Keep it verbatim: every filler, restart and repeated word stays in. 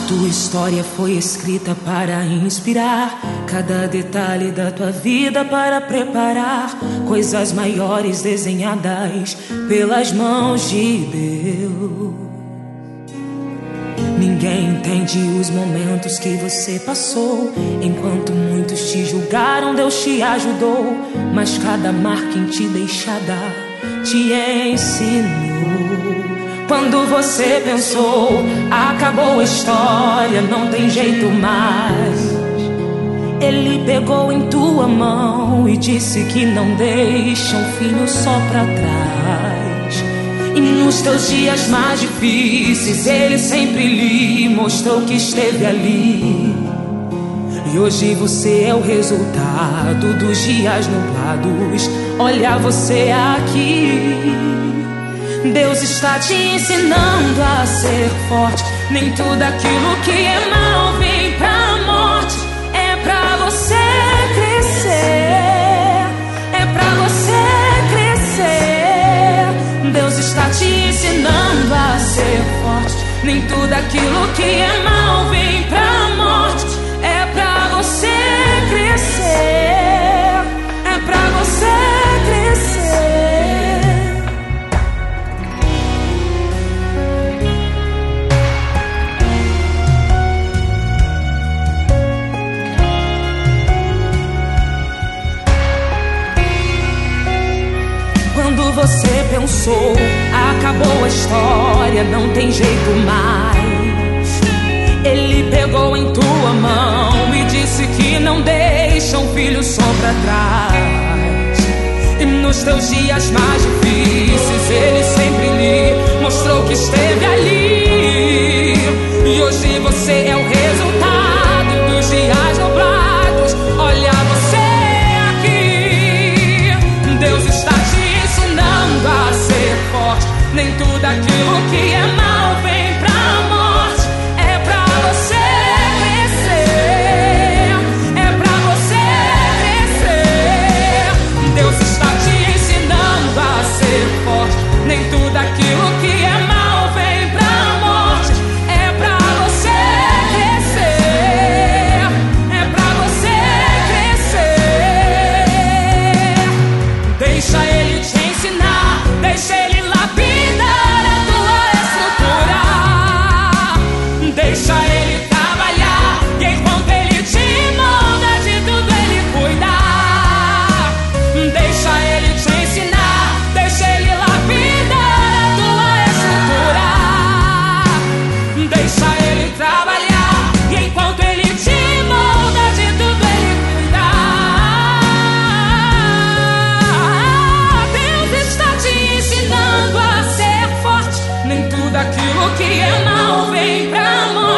Tua história foi escrita para inspirar, cada detalhe da tua vida para preparar coisas maiores desenhadas pelas mãos de Deus. Ninguém entende os momentos que você passou. Enquanto muitos te julgaram, Deus te ajudou. Mas cada marca em ti deixada te ensinou. Quando você pensou, acabou a história, não tem jeito mais, Ele pegou em tua mão e disse que não deixa um filho só pra trás. E nos teus dias mais difíceis Ele sempre lhe mostrou que esteve ali. E hoje você é o resultado dos dias nublados. Olha você aqui. Deus está te ensinando a ser forte. Nem tudo aquilo que é mal vem pra morte. É pra você crescer, é pra você crescer. Deus está te ensinando a ser forte. Nem tudo aquilo que é mal vem pra morte. É pra você crescer, é pra você crescer. Quando você pensou, acabou a história, não tem jeito mais, Ele pegou em tua mão e disse que não deixa um filho só pra trás. E nos teus dias mais difíceis Ele sempre lhe mostrou que esteve ali. E hoje você é o resultado dos dias nublados. Olha você aqui. Deus está te ensinando a ser forte. Nem tudo aquilo que é mal vem pra morte. É pra você crescer, é pra você crescer. Deus está te ensinando a ser forte. Nem tudo aquilo que é mal vem pra morte. É pra você crescer, é pra você crescer. Deixa Ele te ensinar, deixa Ele lapidar a tua estrutura. Deixa Ele trabalhar, e enquanto Ele te molda, de tudo Ele cuida. Deixa Ele te ensinar, deixa Ele lapidar a tua estrutura. Deixa Ele trabalhar, e enquanto Ele te molda, de tudo Ele cuida. Deus está te ensinando a ser forte. Nem tudo aquilo que é mal vem pra morte.